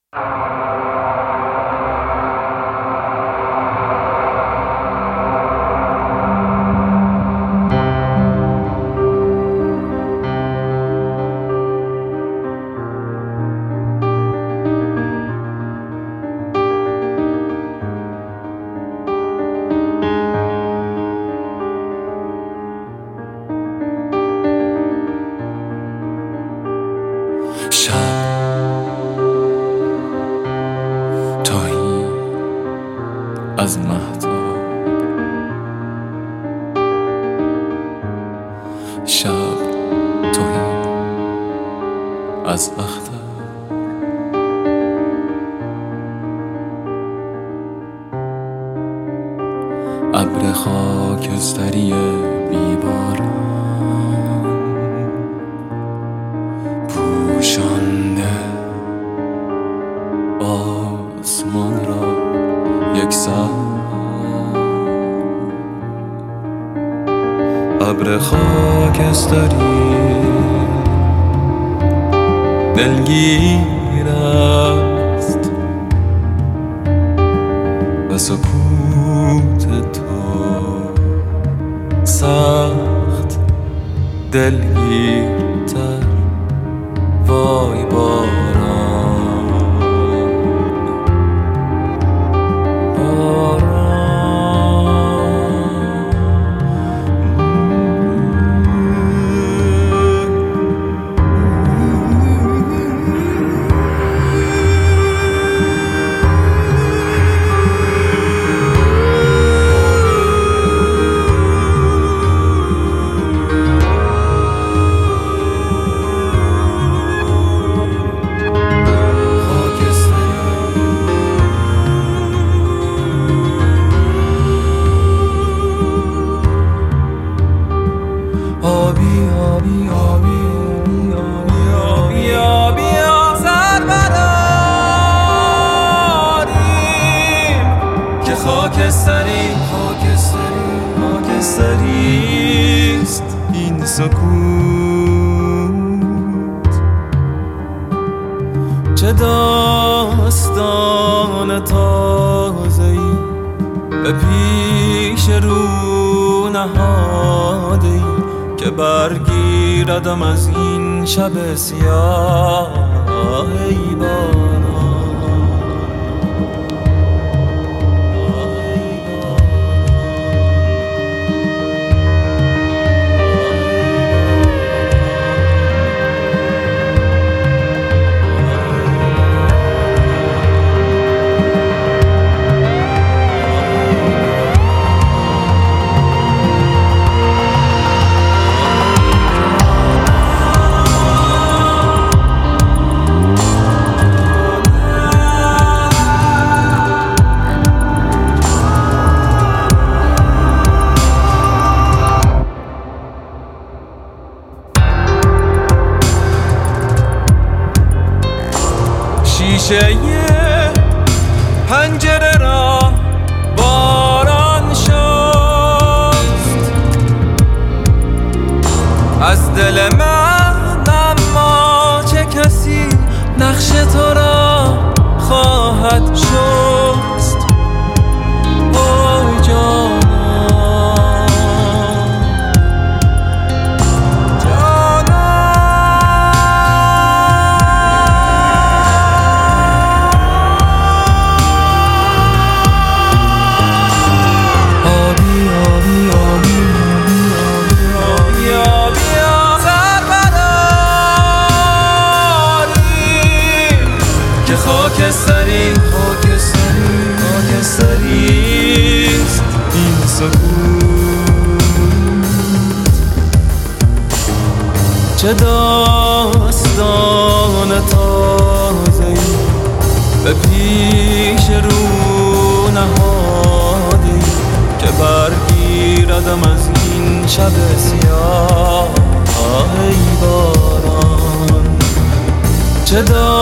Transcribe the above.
شب تاهی از مهتاب، شب تاهی از اختر، ابر خاکستری بیباران پوشانده آسمان را یکسان، ابر خاکستری دلگیر است و سکوت تو سخت دلگیرتر. وای باران خاکستریست این سکوت. چه داستان تازه‌ای به پیش رو نهاده‌ای که برگیردم از این شب سیاه. ای باران شیشه پنجره را باران شست از دل من، اما چه کسی نقش تو را خواهد شست. اوی جانم خاکستریست این سکوت. چه داستان تازه‌ای به پیش رو نهاده‌ای که برگیردم از این شب سیاه. ای باران چه